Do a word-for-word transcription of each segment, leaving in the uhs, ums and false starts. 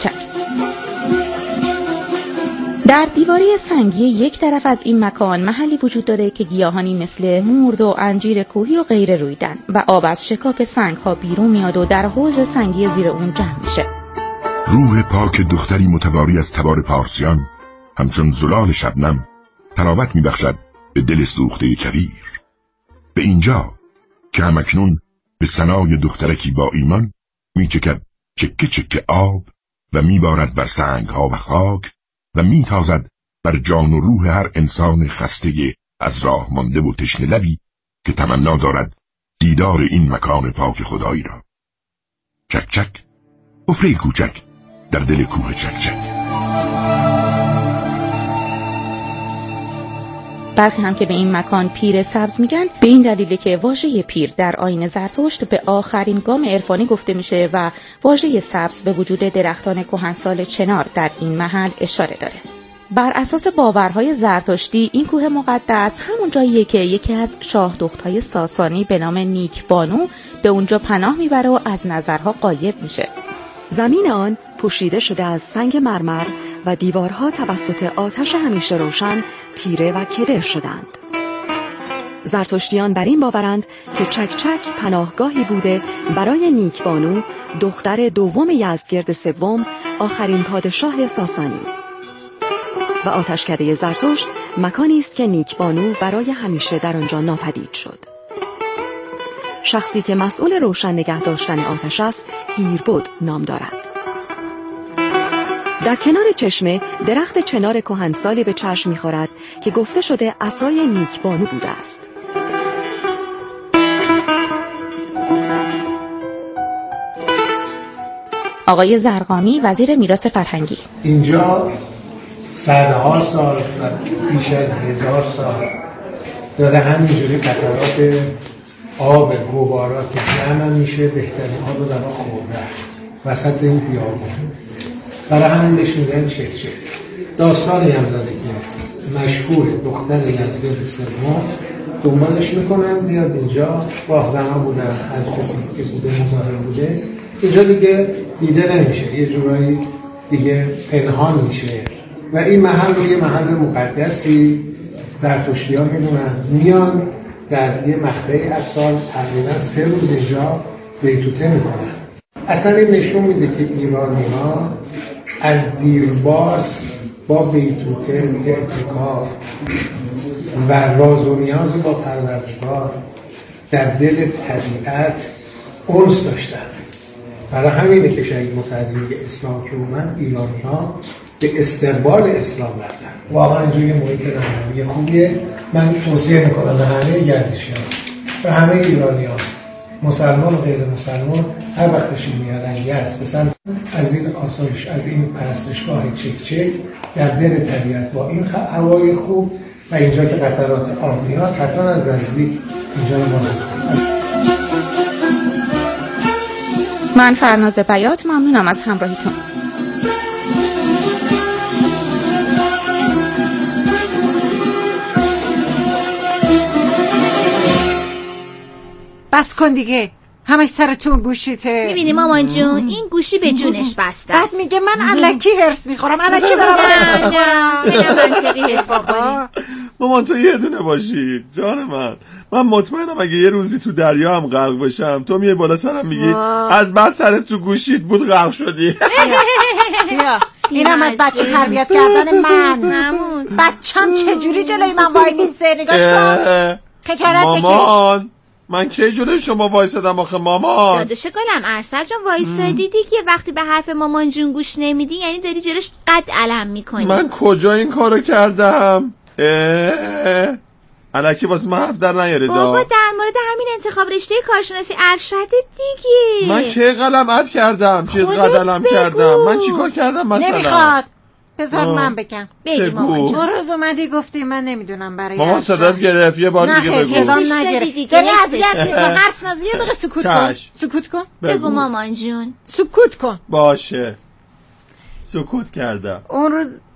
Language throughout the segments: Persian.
چک. در دیواره سنگی یک طرف از این مکان محلی وجود داره که گیاهانی مثل مورد و انجیر کوهی و غیره رویدن و آب از شکاف سنگ ها بیرون میاد و در حوض سنگی زیر اون جمع میشه. روح پاک دختری متواری از تبار پارسیان همچون زلال شبنم تراوت میبخشد به دل سوخته کویر. به اینجا که همکنون به ثنای دخترکی با ایمان میچکد چکه چکه آب و میبارد بر سنگ ها و خاک و میتازد بر جان و روح هر انسان خسته از راه مانده و تشنه لبی که تمنا دارد دیدار این مکان پاک خدایی را. چک چک، حفره کوچک در دل کوه چک چک. برخی هم که به این مکان پیر سبز میگن به این دلیله که واژه پیر در آیین زرتشت به آخرین گام عرفانی گفته میشه و واژه سبز به وجود درختان کهنسال چنار در این محل اشاره داره. بر اساس باورهای زرتشتی این کوه مقدس همون جاییه که یکی از شاه دختهای ساسانی به نام نیک بانو به اونجا پناه میبره و از نظرها غایب میشه. زمین آن پوشیده شده از سنگ مرمر و دیوارها توسط آتش همیشه روشن تیره و کدر شدند. زرتشتیان بر این باورند که چک چک پناهگاهی بوده برای نیکبانو، دختر دوم یزدگرد سوم، آخرین پادشاه ساسانی. و آتشکده زرتشت مکانی است که نیکبانو برای همیشه در آنجا ناپدید شد. شخصی که مسئول روشن نگه داشتن آتش است، هیربد نام دارد. در کنار چشمه درخت چنار کهنسالی به چشم می‌خورد که گفته شده عصای نیکبانو بوده است. آقای زرقامی، وزیر میراث فرهنگی: اینجا صدها سال و بیش از هزار سال داره همینجوری قطرات آب گوارا که جمع میشه، بهترین آب رو در آن خورده وسط این بیابون. برای همین بهش میگن چک چک. داستانی هم داره که مشهور دختر یزدگرد سوم دنبالش میکنن بیاد اینجا، راهزنا بودن، هر کسی که بوده مظاهره بوده، اینجا دیگه دیده نمیشه، یه جورایی دیگه پنهان میشه و این محل رو یه محل مقدسی زرتشتی‌ها میدونن، میان در یه مقطعی از سال تقریبا سه روز اینجا بیتوته میکنن. اصلا این نشون میده که ایرانی‌ها از دیرباز با بیتوته، اعتکاف و راز و نیازی با پروردگار در دل طبیعت انس داشتن. برای همینه که شهید مطهری میگه اسلام که اومد، ایرانی‌ها به استقبال اسلام رفتن. واقعا اینجا یه محیط رمضانی خوبیه. من توصیه میکنم به همه گردشیان، به همه ایرانیان، مسلمان و غیر مسلمان، هر وقتشون میارن یزد به سمت از این آسایش، از این پرستشگاه چک چک در دل طبیعت با این هوای خوب و اینجا که قطرات آب میاد، حتما از نزدیک اینجا رو باز کنید. من فرناز بیات ممنونم از همراهیتون. بس کن دیگه، همش سرتون گوشیته. میبینی مامان جون، این گوشی به جونش بسته است. بعد میگه من الکی هرس میخورم، الکی دارم هرس میخورم. مامان تو یه دونه باشی جان من. من مطمئنم اگه یه روزی تو دریا هم غرق بشم، تو میای بالا سرم میگی از بس سرت تو گوشیت بود غرق شدی. بیا اینم از بچه تربیت کردن من. همون بچم چجوری جلوی من وای میسه، نگاش کن. خجالت بکش. مامان من کی جلوی شما وایسادم آخه مامان؟ داداش گلم ارسل جان وایسادی دیگه، وقتی به حرف مامان جون گوش نمیدی یعنی داری جلوش قد علم میکنی. من کجا این کارو کردم؟ اه الکی واسه من حرف در نیاره دا. بابا در مورد همین انتخاب رشته کارشناسی ارشد دیگه. من کی قلم عد کردم؟ چیز قدلم کردم؟ من چیکار کردم مثلا؟ نمیخواد. بذار من بگم. بگی مامان جون. اون روز اومدی گفتی من نمیدونم برای مامان صدات گرفت، یه بار دیگه بگو. نه صدام نگرفت. داری اذیت میکنی، حرف نزن. یه دقیقه سکوت کن. سکوت کن. بگو مامان جون. سکوت کن. باشه. سکوت کردم. اون روز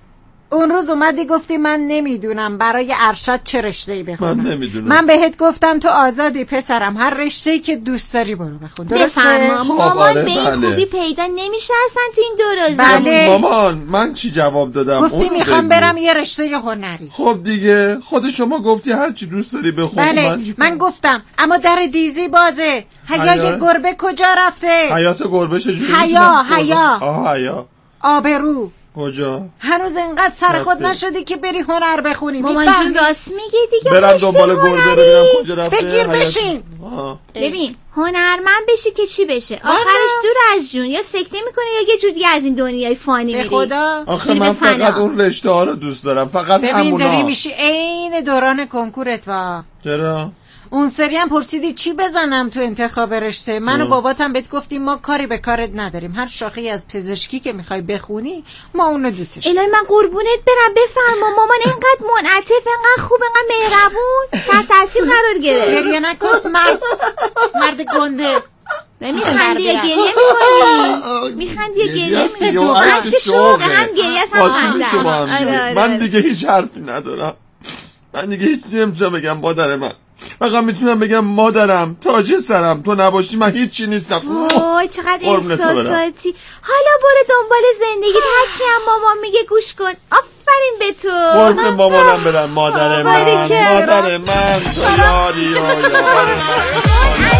اون روز اومدی گفتی من نمیدونم برای ارشد چه رشته‌ای بخونم. من نمیدونم. من بهت گفتم تو آزادی پسرم، هر رشته‌ای که دوست داری برو بخون. درسته؟ بفرما. مامان آره به این بله. خوبی پیدا نمیشه اصلا تو این دو روز. بله. مامان من چی جواب دادم؟ گفتی میخوام برم یه رشته هنری. خب دیگه خود شما گفتی هر چی دوست داری بخون. بله من, من گفتم اما در دیزی بازه. حیای حیا... گربه کجا رفته؟ حیات گربه چجوری؟ حیا حیا آه حیا. آبرو کجا؟ هنوز انقدر سر خود نشدی که بری هنر بخونی. مامان جون راست میگه دیگه. برم دنبال گربه ببینم کجا رفته. بگیر بشین. ببین هنرمند بشی که چی بشه؟ آخرش دور از جون یا سکته میکنه یا یه جور دیگه از این دنیای فانی میری. به خدا. آخه من فقط اون رشته ها رو دوست دارم، فقط همونا. ببین داری میشی عین دوران کنکورت. وا چرا؟ اون سری هم پرسیدی چی بزنم تو انتخاب رشته. من و باباتم بهت گفتیم ما کاری به کارت نداریم، هر شاخه‌ای از پزشکی که میخوای بخونی ما اونو دوستش داریم. الهی من قربونت برم. بفرما مامان اینقدر منعطف، اینقدر خوب، اینقدر مهربون تحت تاثیر قرار گرفت. گریه نکن مرد مرد گنده. میخندی یا گریه میکنی؟ میخندی یا گریه میکنی؟ عشق شوقه هم گریه هم. من دیگه هیچ حرفی ندارم، من دیگه هیچ نمیتونم بگم مادر من، فقط میتونم بگم مادرم تاج سرم، تو نباشی من هیچی نیستم. وای چقدر احساساتی. حالا برو دنبال زندگی، هرچی هم مامان میگه گوش کن. آفرین به تو. قربون مامانم برم. مادر من مادر من تو یاری و یاری من.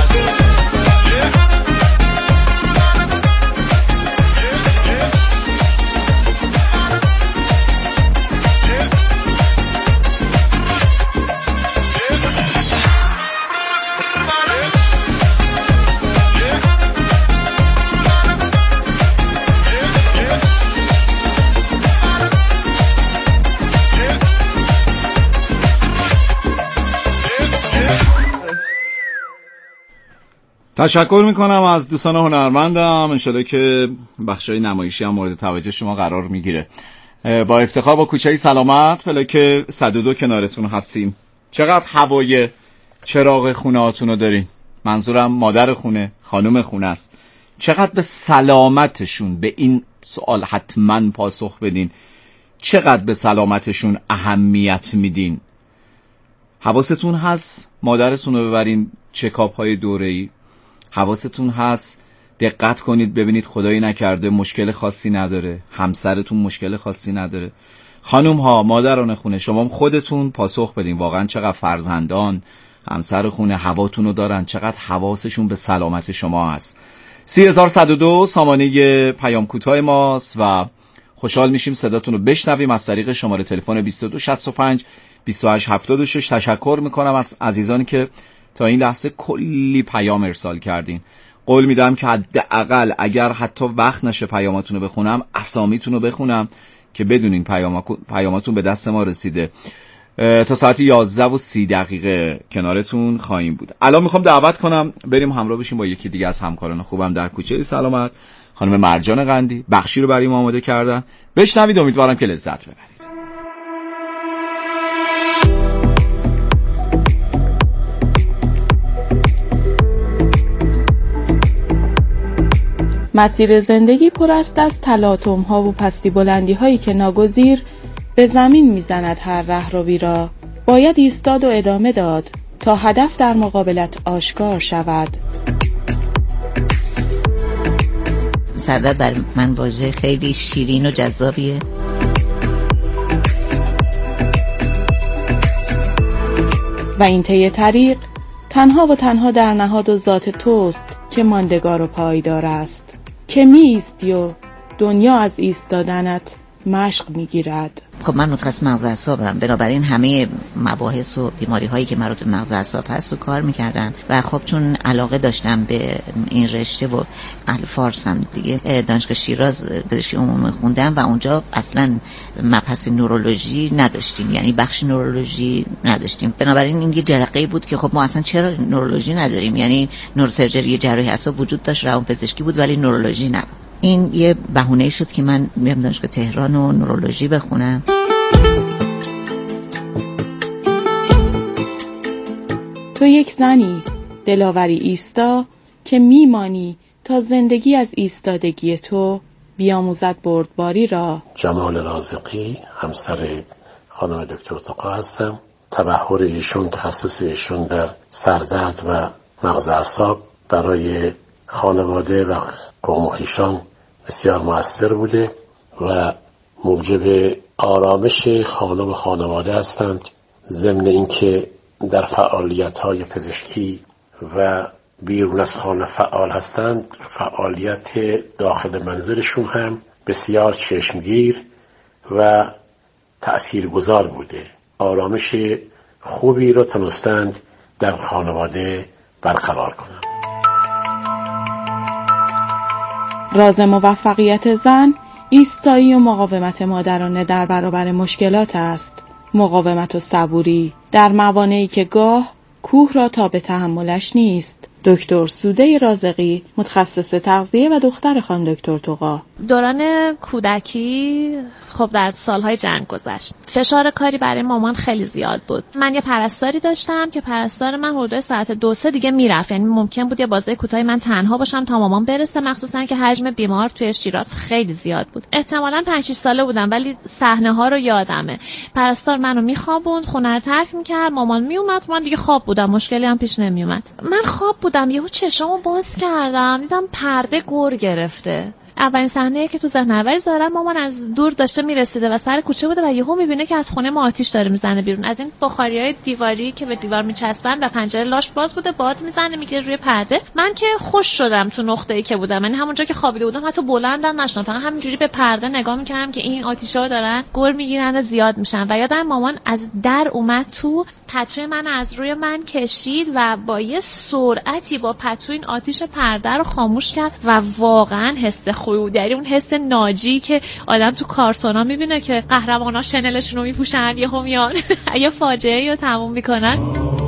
تشکر میکنم از دوستان هنرمندم. انشالله که بخشای نمایشی هم مورد توجه شما قرار میگیره. با افتخار با کوچه سلامت فلک صد و دو کنارتون هستیم. چقدر هوای چراغ خونه هاتون رو دارین؟ منظورم مادر خونه، خانم خونه است. چقدر به سلامتشون، به این سوال حتما پاسخ بدین، چقدر به سلامتشون اهمیت میدین؟ حواستون هست مادرتون رو ببرین چکاپ های دوره‌ای؟ حواستون هست دقت کنید ببینید خدایی نکرده مشکل خاصی نداره، همسرتون مشکل خاصی نداره؟ خانم ها، مادران خونه، شما خودتون پاسخ بدین. واقعا چقدر فرزندان همسر خونه هواتون رو دارن، چقدر حواسشون به سلامت شما هست. سی هزار صد و دو سامانه پیام کوتاه ماست و خوشحال میشیم صداتون رو بشنویم از طریق شماره تلفن بیست و دو شصت و پنج بیست و هشت هفتاد و شش. تشکر میکنم از عزیزانی که تا این لحظه کلی پیام ارسال کردین. قول میدم که حداقل اگر حتی وقت نشه پیاماتون رو بخونم، اسامیتون رو بخونم که بدونین پیاماتون به دست ما رسیده. تا ساعت یازده و سی دقیقه کنارتون خواهیم بود. الان میخوام دعوت کنم بریم همراه بشیم با یکی دیگه از همکاران خوبم در کوچه سلامت، خانم مرجان قندی. بخشی رو برای ما آماده کردن، بشنوید، امیدوارم که لذت ببرید. مسیر زندگی پر است از تلاطم ها و پستی بلندی هایی که ناگزیر به زمین میزند هر رهروی را. باید ایستاد و ادامه داد تا هدف در مقابلت آشکار شود. سعادت بر من واژه خیلی شیرین و جذابیه. و این طی طریق تنها و تنها در نهاد و ذات توست که ماندگار و پایدار است، که می ایستی و دنیا از ایستادنت مشق می گیرد. خب من متخصص مغز و اعصابم، بنابراین همه مباحث و بیماری هایی که مربوط به مغز و اعصاب هست رو کار میکردم و خب چون علاقه داشتم به این رشته و اهل فارسم دیگه، دانشگاه شیراز پزشکی عمومی خوندم و اونجا اصلا مبحث نورولوژی نداشتیم، یعنی بخش نورولوژی نداشتیم. بنابراین این یه جرقه‌ای بود که خب ما اصلا چرا نورولوژی نداریم، یعنی نوروسرجری جراحی اعصاب وجود داشت، روانپزشکی بود ولی نورولوژی نبود. این یه بهونه شد که من بیام دانشگاه تهران و نورولوژی بخونم. تو یک زنی دلاوری ایستا که میمانی تا زندگی از ایستادگی تو بیاموزد بردباری را. جمال رازقی، همسر خانم دکتر تقا هستم. تبحر ایشون، تخصص ایشون در سردرد و مغز اعصاب برای خانواده و قوم و خویشان بسیار مؤثر بوده و موجب آرامش خانم و خانواده هستند. ضمن اینکه در فعالیت‌های پزشکی و بیرون از خانه فعال هستند، فعالیت داخل منزلشون هم بسیار چشمگیر و تأثیرگذار بوده. آرامش خوبی را تونستند در خانواده برقرار کنند. راز موفقیت زن ایستایی و مقاومت مادرانه در برابر مشکلات است. مقاومت و صبوری در موانعی که گاه کوه را تا به تحملش نیست. دکتر سوده رازقی، متخصص تغذیه و دختر خانم دکتر تقا. دوران کودکی خب در سالهای جنگ گذشت. فشار کاری برای مامان خیلی زیاد بود. من یه پرستاری داشتم که پرستار من حدود ساعت دو سه دیگه میرفت. یعنی ممکن بود یه بازه کوتاهی من تنها باشم تا مامان برسه، مخصوصا که حجم بیمار توی شیراز خیلی زیاد بود. احتمالاً پنج شش ساله بودم ولی صحنه ها رو یادمه. پرستار منو میخوابوند، خونه رو ترک میکرد، مامان میومد، من دیگه خواب بودم، مشکلی هم پیش نمیومد. من خواب بودم، یهو چشامو باز کردم، دیدم پرده گر گرفته. اولین صحنه‌ای که تو ذهن نوری دارم، مامان از دور داشته میرسیده و سر کوچه بوده و یهو میبینه که از خونه ما آتیش داره میزنه بیرون. از این بخاریای دیواری که به دیوار میچسبن و پنجره لاش باز بوده، باد میزنه میگیره روی پرده. من که خوش شدم تو نقطه‌ای که بودم، یعنی همونجا که خوابیده بودم حتی بلندم نشدم، فقط همینجوری به پرده نگاه میکردم که این آتیشا دارن گر میگیرن و زیاد میشن. و یادم مامان از در اومد تو، پتوی من از روی من کشید و با یه سرعتی با پتو این آتیش پرده رو خاموش کرد و واقعا حس خوبی بود. اون حس ناجی که آدم تو کارتونا میبینه که قهرمانا شنلشون رو میپوشن یهو میان یه فاجعه رو تموم میکنن.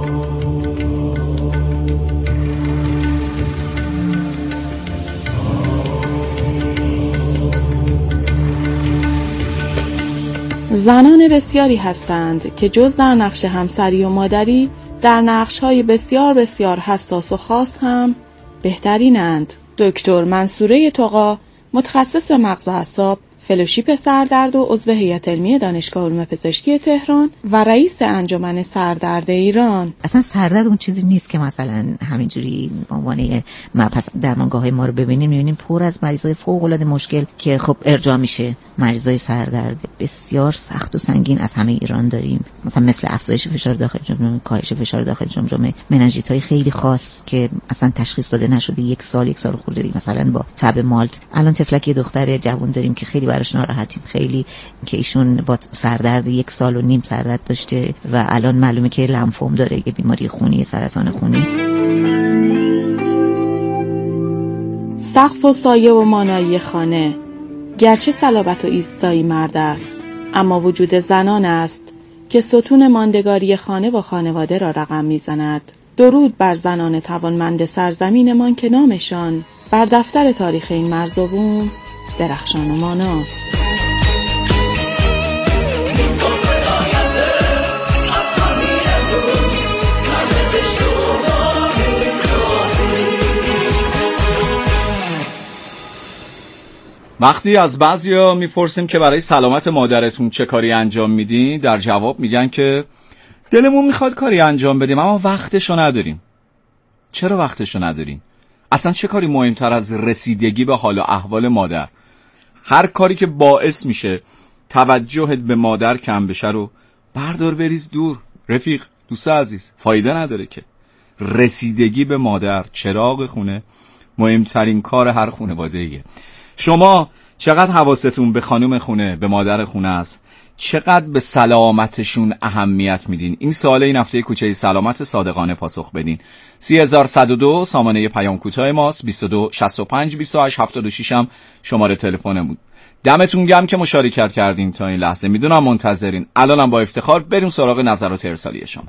زنان بسیاری هستند که جز در نقش همسری و مادری، در نقش‌های بسیار بسیار حساس و خاص هم بهترینند. دکتر منصوره تقا، متخصص مغز و اعصاب، فلوشیپ سردرد و عضو هیئت علمی دانشگاه علوم پزشکی تهران و رئیس انجمن سردرد ایران. اصلا سردرد اون چیزی نیست که مثلا همینجوری به عنوان مبحث درمانگاه‌های ما رو ببینیم می‌بینیم پر از مریضای فوق‌العاده مشکل که خب ارجاع میشه. مریضای سردرد بسیار سخت و سنگین از همه ایران داریم، مثلا مثل افزایش فشار داخل جمجمه، کاهش فشار داخل جمجمه، مننژیت‌های خیلی خاص که اصلا تشخیص داده نشده، یک سال یک سال خورده، مثلا با تب مالت. الان تفلکی دختر جوان داریم که خیلی براش ناراحتیم، خیلی که ایشون با سردرد یک سال و نیم سردرد داشته و الان معلومه که لمفوم داره، یه بیماری خونی، سرطان خونی. سقف و سایه و مانایی خانه گرچه صلابت و ایستایی مرد است، اما وجود زنان است که ستون ماندگاری خانه و خانواده را رقم میزند. درود بر زنان توانمند سرزمینمان که نامشان بر دفتر تاریخ این مرزبون درخشان و ماناست. وقتی از بعضیا میپرسیم که برای سلامت مادرتون چه کاری انجام میدین، در جواب میگن که دلمون میخواد کاری انجام بدیم اما وقتشو نداریم. چرا وقتشو ندارین؟ اصلا چه کاری مهمتر از رسیدگی به حال و احوال مادر؟ هر کاری که باعث میشه توجهت به مادر کم بشه رو بردار بریز دور. رفیق، دوست عزیز، فایده نداره که. رسیدگی به مادر، چراغ خونه، مهمترین کار هر خانواده‌ایه. شما چقدر حواستون به خانم خونه، به مادر خونه است؟ چقدر به سلامتشون اهمیت میدین؟ این سوال این هفته کوچه سلامت صادقانه پاسخ بدین. سی هزار صد و دو سامانه پیام کوتاه ماست، بیست و دو شصت و پنج بیست و هشت هفتاد و شش هم شماره تلفنمون. دمتون گرم که مشارکت کردین تا این لحظه. میدونم منتظرین. الانم با افتخار بریم سراغ نظرات ارسالی شما.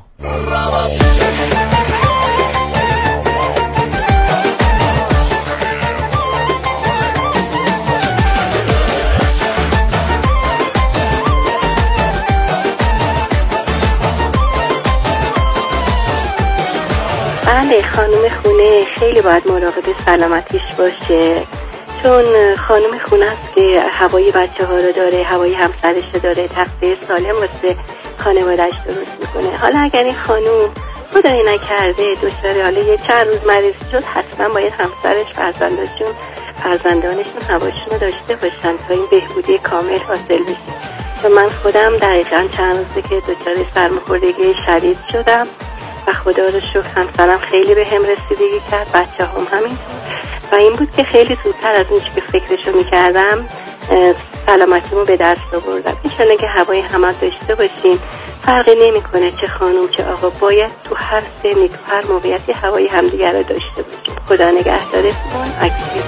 بله، خانم خونه خیلی باید مراقب سلامتیش باشه، چون خانم خونه است که هوای بچه ها رو داره، هوای همسرش رو داره، تغذیه سالم واسه خانواده‌اش درست میکنه. حالا اگر این خانم خدایی نکرده دچار حالا یه چند روز مریض شد، حتما باید همسرش، فرزنداشون، فرزندانشون هواشون رو داشته باشن تا این بهبودی کامل حاصل بشه. و من خودم دقیقاً چند روزه که دچار سرماخوردگی شدید شدم و خدا رو شکر همسرم خیلی به هم رسیدگی کرد، بچه هم همین. و این بود که خیلی زودتر از اون که فکرشو میکردم سلامتیمو به دست آوردم. انشالله که هوای همه داشته باشیم، فرقی نمیکنه چه خانم چه آقا، باید تو هر سنی تو هر موقعیتی هوای همدیگر رو داشته باشیم. خدا نگهدارتون. اکسیر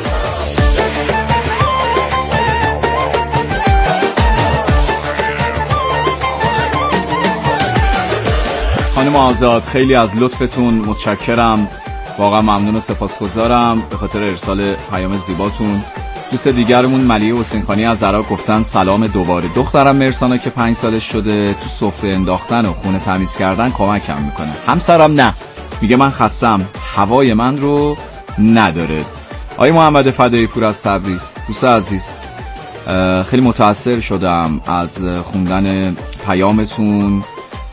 خانم آزاد، خیلی از لطفتون متشکرم، واقعا ممنون و سپاسگزارم به خاطر ارسال پیام زیباتون. دوست دیگرمون ملیه حسینخانی از عراق گفتن سلام دوباره. دخترم مرسانا که پنج سالش شده تو سفره انداختن و خونه تمیز کردن کمکم میکنه. همسرم نه، میگه من خستم، هوای من رو نداره. آقای محمد فدایی پور از تبریز، دوست عزیز خیلی متاثر شدم از خوندن پیامتون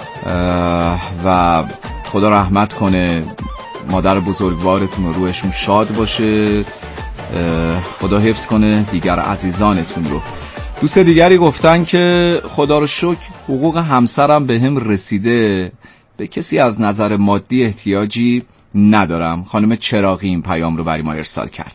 و خدا رحمت کنه، مادر بزرگوارتون و روحشون شاد باشه، خدا حفظ کنه دیگر عزیزانتون رو. دوست دیگری گفتن که خدا رو شکر حقوق همسرم به هم رسیده، به کسی از نظر مادی احتیاجی ندارم. خانم چراغی این پیام رو برای ما ارسال کردن.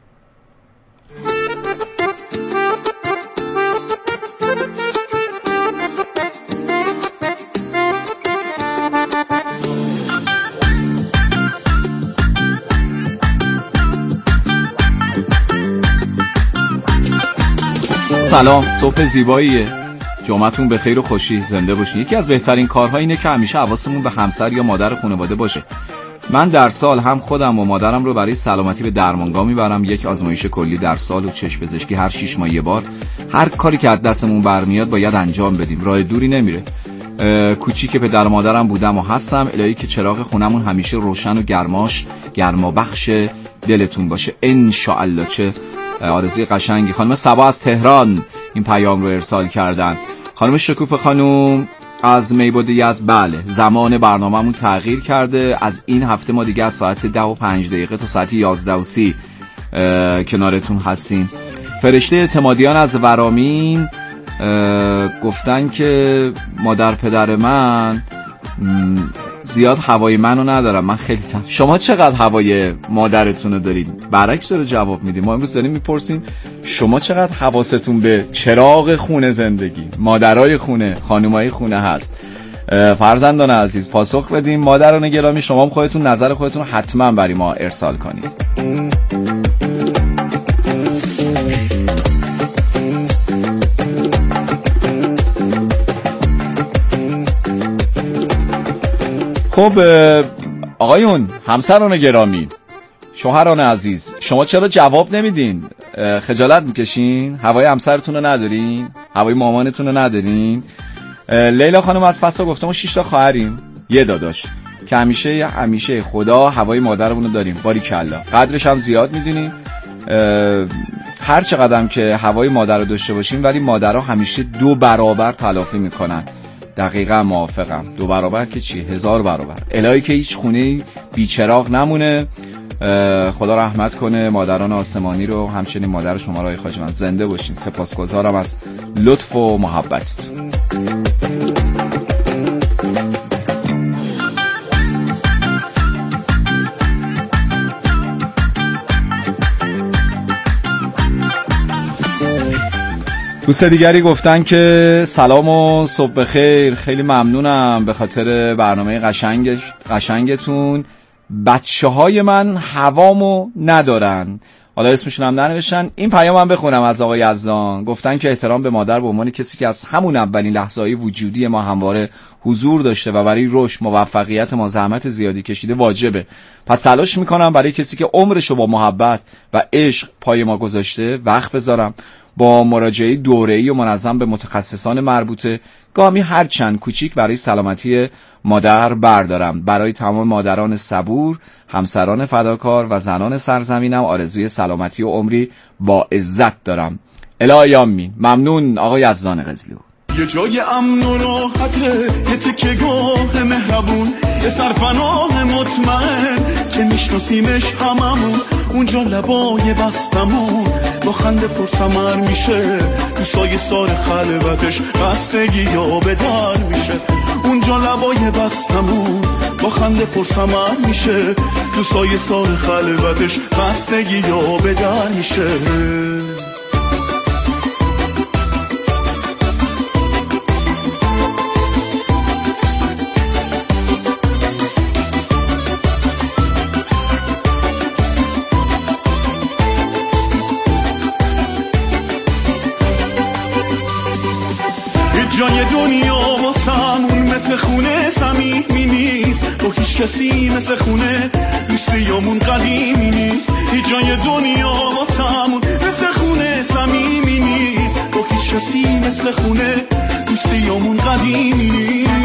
سلام، صبح زیباییه، جمعتون به خیر و خوشی، زنده باشین. یکی از بهترین کارها اینه که همیشه حواسمون به همسر یا مادر خانواده باشه. من در سال هم خودم و مادرم رو برای سلامتی به درمانگاه میبرم، یک آزمایش کلی در سال و چشم پزشکی هر شش ماه یه بار. هر کاری که از دستمون برمیاد باید انجام بدیم، راه دوری نمیره. کوچیک پدر مادرم بودم و هستم، الهی که چراغ خونمون همیشه روشن و گرماش گرما بخش دلتون باشه ان شاء الله. چه آرزوی قشنگی. خانم صبا از تهران این پیام رو ارسال کردن. خانم شکوفه خانم از میبود یزد، بله زمان برنامه‌مون تغییر کرده، از این هفته ما دیگه از ساعت ده و پنج دقیقه تا ساعت یازده و سی کنارتون هستیم. فرشته اعتمادیان از ورامین گفتن که مادر پدر من زیاد هوای منو ندارم، من خیلی تن. شما چقدر هوای مادرتون رو دارید؟ برعکس داره جواب میدیم. ما امروز داریم میپرسیم شما چقدر حواستون به چراغ خونه زندگی، مادرای خونه، خانمای خونه هست؟ فرزندان عزیز پاسخ بدیم. مادران گرامی شما هم خودتون نظر خودتون رو حتما برای ما ارسال کنید. خب آقایون، همسران گرامی، شوهران عزیز، شما چرا جواب نمیدین؟ خجالت میکشین؟ هوای همسرتون رو ندارین؟ هوای مامانتون رو ندارین؟ لیلا خانم از فسا گفته ما شش تا خواهریم، یه داداش که همیشه همیشه خدا هوای مادرمون رو داریم، باریکلا، قدرش هم زیاد میدونیم. هر چقدر که هوای مادر رو داشته باشیم ولی مادرها همیشه دو برابر تلافی میکنن. دقیقا موافقم. دو برابر که چی؟ هزار برابر. الهی که هیچ خونه بیچراغ نمونه. خدا رحمت کنه مادران آسمانی رو، همچنین مادر شما رای خواجه من، زنده باشین. سپاسگزارم از لطف و محبتتون. دوست دیگری گفتن که سلام و صبح بخیر، خیلی ممنونم به خاطر برنامه قشنگ قشنگتون. بچه های من هوامو ندارن، حالا اسمشون هم ننوشتن. این پیام هم بخونم از آقای یزدان. گفتن که احترام به مادر به عنوان کسی که از همون اولین لحظه‌های وجودی ما همواره حضور داشته و برای رشد موفقیت ما زحمت زیادی کشیده واجبه. پس تلاش میکنم برای کسی که عمرشو با محبت و عشق پای ما گذاشته وقت بذارم. با مراجعه دوره‌ای و منظم به متخصصان مربوطه گامی هر چند کوچیک برای سلامتی مادر بردارم. برای تمام مادران صبور، همسران فداکار و زنان سرزمینم آرزوی سلامتی و عمری با عزت دارم. الهی آمین. ممنون آقای یزدان قزلو. یه جای امن و راحته، یه تکه گاه مهربون، یه سرپناه مطمئن که میشناسیمش هممون، اونجا لبای بستمون با خنده پرثمر میشه، تو سایه سار خلوتش خستگی یا به در میشه. اونجا لبای بستمون با خنده پرثمر میشه، تو سایه سار خلوتش خستگی یا به در میشه. جای دنیا واسمون مثل خونه صمیمی نیست، با هیچ کسی مثل خونه دوستیامون قدیمی نیست. هیچ جای دنیا واسمون مثل خونه صمیمی نیست، با هیچ کسی مثل خونه دوستیامون قدیمی نیست.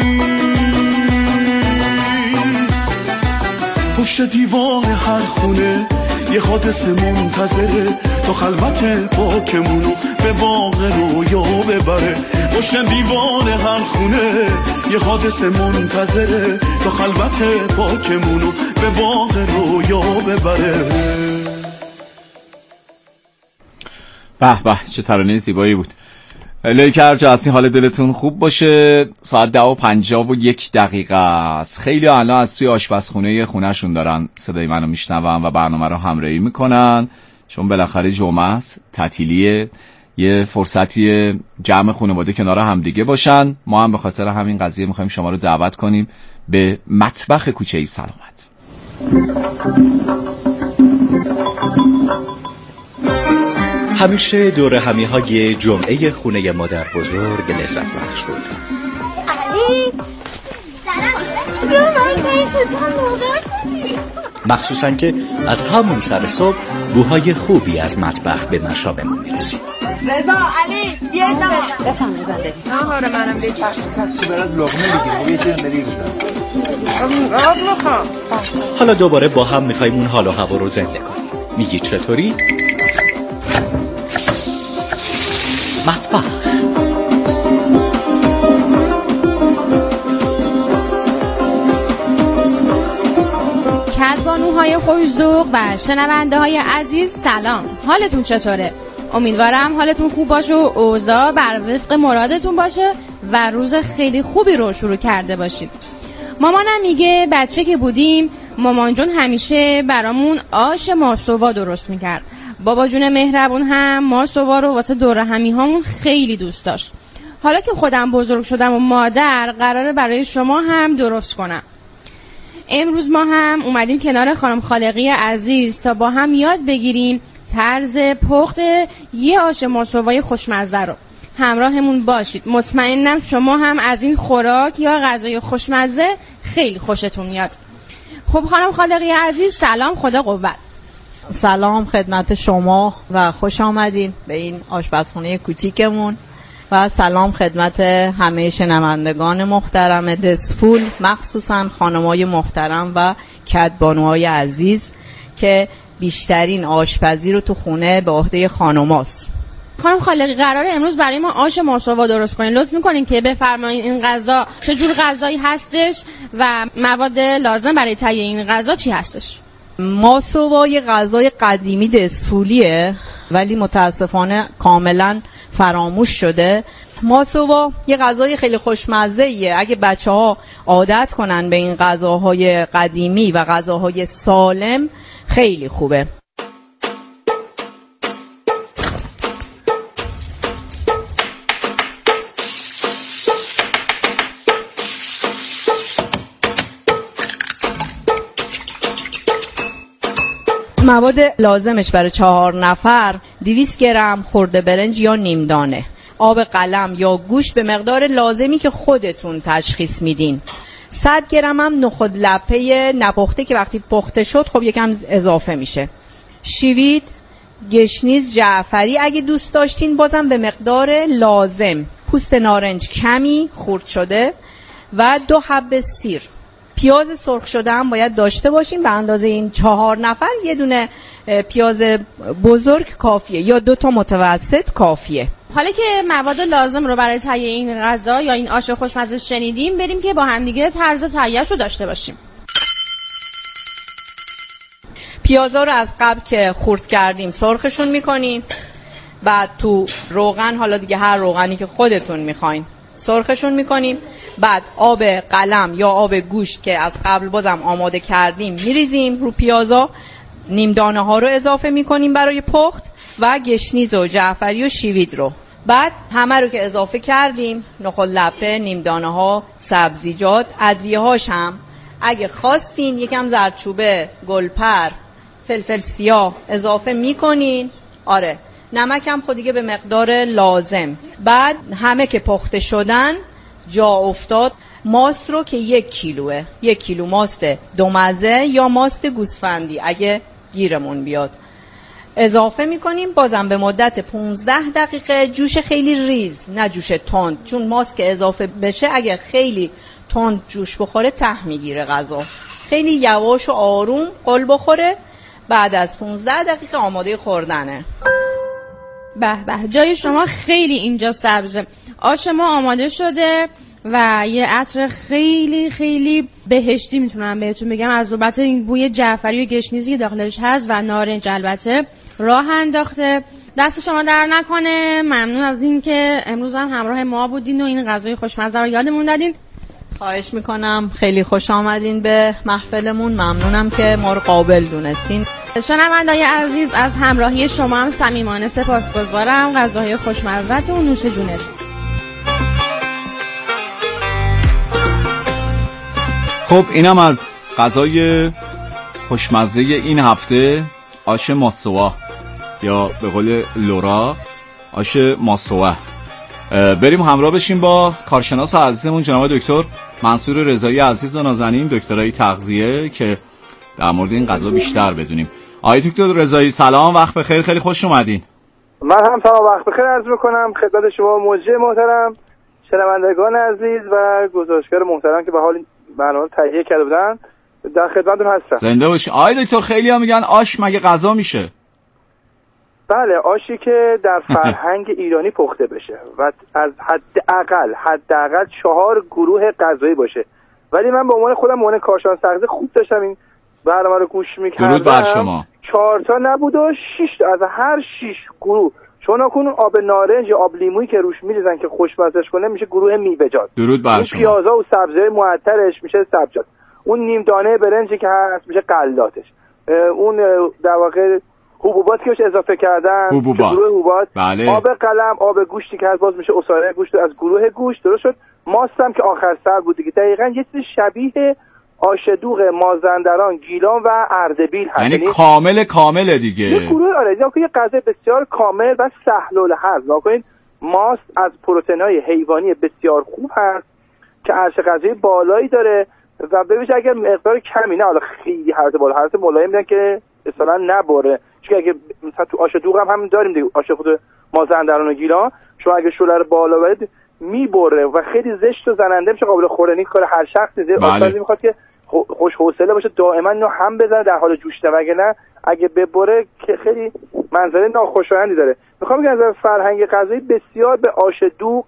پشت دیوار هر خونه یه حادثه منتظره، تا خلوت پاکمونو به باغ رویا ببره. پشت دیوار هر خونه یه حادثه منتظره، تا خلوت پاکمونو به باغ رویا ببره. به به چه ترانه زیبایی بود. الهی که هر جا هستین حال دلتون خوب باشه. ساعت ده و پنجاه و یک دقیقه است. خیلی الان از توی آشپزخونه خونهشون دارن صدای منو میشنون و برنامه رو همراهی میکنن، چون بالاخره جمعه است، تعطیلیه، یه فرصتی جمع خانواده کنار هم دیگه باشن. ما هم به خاطر همین قضیه میخوایم شما رو دعوت کنیم به مطبخ کوچه سلامت. همیشه دور همی های جمعه خونه مادر بزرگ لذت بخش بود. علی سلام. مخصوصا که از همون سر صبح بوهای خوبی از مطبخ به مشاممون میرسید. رضا علی یه دم بفهم زنده آهاره منم دیگه چه برات لقمه بگیرم یه چیز بدی بزن. آب میخوام. حالا دوباره با هم میخوایم اون حال و هوا رو زنده کنیم. میگی چطوری؟ مطبخ. کدبانوهای خوش‌ذوق و شنونده های عزیز سلام، حالتون چطوره؟ امیدوارم حالتون خوب باشه و اوضاع بر وفق مرادتون باشه و روز خیلی خوبی رو شروع کرده باشید. مامانم میگه بچه که بودیم مامان جون همیشه برامون آش ماسووا درست میکرد. بابا جون مهربون هم ماسووا رو واسه دور همی هامون خیلی دوست داشت. حالا که خودم بزرگ شدم و مادر، قراره برای شما هم درست کنم. امروز ما هم اومدیم کنار خانم خالقی عزیز تا با هم یاد بگیریم طرز پخت یه آش ماسووای خوشمزه رو. همراهمون باشید، مطمئنم شما هم از این خوراک یا غذای خوشمزه خیلی خوشتون میاد. خب خانم خالقی عزیز سلام، خدا قوت. سلام خدمت شما و خوش آمدین به این آشپزخونه کوچیکمون و سلام خدمت همه شنوندگان محترم دسفول، مخصوصا خانمای محترم و کدبانوهای عزیز که بیشترین آشپزی رو تو خونه به عهده خانماست. خانم خالقی قراره امروز برای ما آش ماسووا درست کنین. لطف میکنین که بفرمایید این غذا چه جور غذایی هستش و مواد لازم برای تهیه این غذا چی هستش؟ ماسووا یه غذای قدیمی دسفولیه ولی متاسفانه کاملا فراموش شده. ماسووا یه غذای خیلی خوشمزه ایه. اگه بچه ها عادت کنن به این غذاهای قدیمی و غذاهای سالم خیلی خوبه. مواد لازمش برای چهار نفر دویست گرم خرده برنج یا نیم دانه، آب قلم یا گوشت به مقدار لازمی که خودتون تشخیص میدین، صد گرم هم نخود لپه نپخته که وقتی پخته شد خب یکم اضافه میشه، شیوید، گشنیز جعفری اگه دوست داشتین، بازم به مقدار لازم، پوست نارنج کمی خرد شده و دو حب سیر. پیاز سرخ شده هم باید داشته باشین به اندازه این چهار نفر. یه دونه پیاز بزرگ کافیه یا دو تا متوسط کافیه. حالا که مواد لازم رو برای تهیه این غذا یا این آش خوشمزه شنیدیم، بریم که با هم دیگه طرز تهیه‌اش رو داشته باشیم. پیازا رو از قبل که خرد کردیم سرخشون میکنیم، بعد تو روغن، حالا دیگه هر روغنی که خودتون میخواین، سرخشون میکنیم. بعد آب قلم یا آب گوشت که از قبل بازم آماده کردیم میریزیم رو پیازا. نیم دانه ها رو اضافه میکنیم برای پخت و گشنیز و جعفری و شیوید رو. بعد همه رو که اضافه کردیم، نخود لپه، نیم دانه ها، سبزیجات، ادویه هاش هم اگه خواستین یکم زردچوبه، گلپر، فلفل سیاه اضافه میکنین. آره، نمک هم خود دیگه به مقدار لازم. بعد همه که پخته شدن جا افتاد، ماست رو که یک کیلوه، یک کیلو ماست دومزه یا ماست گوسفندی اگه گیرمون بیاد اضافه میکنیم. بازم به مدت پونزده دقیقه، جوش خیلی ریز، نه جوش تند، چون ماست که اضافه بشه اگه خیلی تند جوش بخوره ته میگیره غذا. خیلی یواش و آروم قل بخوره. بعد از پونزده دقیقه آماده خوردنه. به به، جای شما خیلی اینجا سبزه. آش ما آماده شده و یه عطر خیلی خیلی بهشتی میتونم بهتون بگم، از البته این بوی جعفری و گشنیزی که داخلش هست و نارنج البته راه انداخته. دست شما در نکنه. ممنون از این که امروز هم همراه ما بودین و این غذای خوشمزه رو یادمون دادین. خواهش میکنم، خیلی خوش آمدین به محفلمون. ممنونم که ما رو قابل دونستین. شنونده‌های عزیز، از همراهی شما هم صمیمانه سپاسگزارم. غذاهای خوشمزه و نوش جونت. خب اینم از غذای خوشمزه این هفته، آش ماسوا یا به قول لورا آش ماسوا. بریم همراه بشیم با کارشناس عزیزمون جناب دکتر منصور رضایی عزیز و نازنین، دکترای تغذیه، که در مورد این غذا بیشتر بدونیم. آقای دکتر رضایی سلام، وقت بخیر، خیلی خوش اومدین. من هم سلام، وقت بخیر عرض میکنم خدمت شما موجه محترم، شنوندگان عزیز و گزارشگر محترم که به حال برنامه تهیه کرده بودن. در خدمتتون هستم. زنده باشین. آقای دکتر خیلی ها میگن آش مگه غذا میشه؟ بله، آشی که در فرهنگ ایرانی پخته بشه و از حداقل حداقل چهار گروه غذایی باشه. ولی من به عنوان خودم عنوان کارشناس تغذیه خوب داشتم این برنامه رو گوش میکردم. درود بر شما. چهار تا نبود و شش تا، از هر شش گروه شما نکنون آب نارنج یا آب لیمویی که روش میریزن که خوشمزه‌اش کنه میشه گروه میوه‌جات. درود بر شما. اون پیازا و سبزی‌های معطرش میشه سبزیجات. اون نیم دانه برنجی که هست میشه غلاتش. اون در واقع حبوبات که بهش اضافه کردن حبوبات. گروه حبوبات. بله. آب قلم، آب گوشتی که هست باز میشه عصاره گوشت از گروه گوشت. درست شد. ماست هم که آخر سر بود دیگه. دقیقاً یه چیز شبیه آش دوغ مازندران، گیلان و اردبیل هست. یعنی کامل کامله دیگه. یه گروه آره، یه غذا بسیار کامل و سهل الهضم. واقعا ماست از پروتئین‌های حیوانی بسیار خوب هست که ارزش غذایی بالایی داره و ببینید اگر مقدار کمی، نه حالا خیلی حالت بالا، حالت ملایم میدن که اصلا نبره. چون اگه مثلا تو آش دوغ هم همین داریم دیگه، آش خود مازندران و گیلان، شما اگه شوله رو بالا برید میبره و خیلی زشت و زننده میشه، قابل خوردنی کار هر شخصی. آشپزی میخواد که خوش حوصله باشه، دائما اینو هم بزنه در حال جوشیدن، وگرنه اگه ببره که خیلی منظره ناخوشایندی داره. میخوام بگم از فرهنگ غذایی بسیار به آش دوغ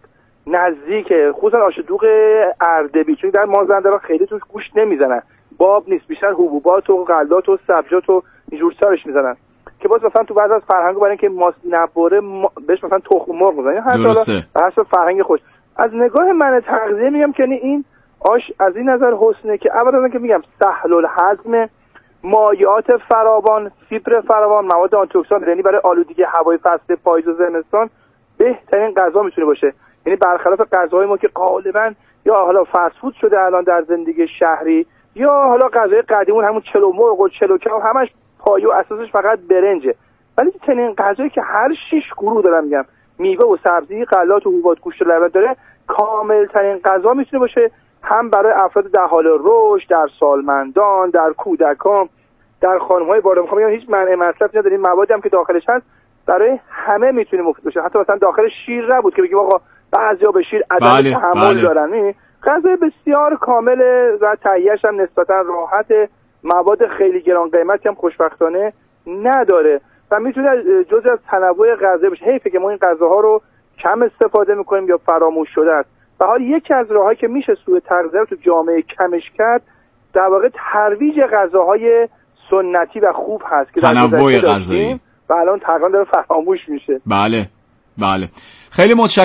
نزدیکه، خصوصا آش دوغ اردبیل، چون در مازندران خیلی توش گوشت نمیزنن، باب نیست، بیشتر حبوبات و غلات و سبزیجات و اینجور سارش میزنن که باز مثلا تو بعضی از فرهنگا برای اینکه ماست نبره ما بهش مثلا تخم مرغ میزنن. هر حالا هر فرهنگ خوش. از نگاه من تغذیه میگم که این آش از این نظر حسنه که اولا که میگم سهل الهضم، مایعات فراوان، فیبر فراوان، مواد آنتی اکسیدان، یعنی برای آلودگی هوای فصل پاییز و زمستان بهترین غذا میتونه باشه. یعنی برخلاف غذاهای ما که غالبا یا حالا فست فود شده الان در زندگی شهری، یا حالا غذای قدیمون همون چلو مرغ و چلو کباب همش پایه و اساسش فقط برنجه. ولی چنین غذایی که هر شش گروه دارم میگم، میوه و سبزی، غلات و حبوبات، گوشت و لبن داره، کامل ترین غذا میتونه باشه، هم برای افراد در حال رشد، در سالمندان، در کودکان در خانم‌های بالا. میخوام بگم هیچ منع مصرف نداریم، موادی هم که داخلش هست برای همه میتونه مفید باشه. حتی مثلا داخل شیر نبود که بگیم آقا بعضیا به شیر عدم بله، تحمل بله. دارن. غذای بسیار کامل و تهیه‌اش هم نسبتا راحت، مواد خیلی گران قیمتی هم خوشبختانه نداره و میتونه جزء از تنوع غذایی باشه. حیفه که ما این غذاها رو کم استفاده میکنیم یا فراموش شده است. و حال یکی از راهایی که میشه سوء تغذیه رو تو جامعه کمش کرد در واقع ترویج غذاهای سنتی و خوب هست که تنوع غذایی و الان تقریبا داره فراموش میشه. بله بله خیلی متشکرم.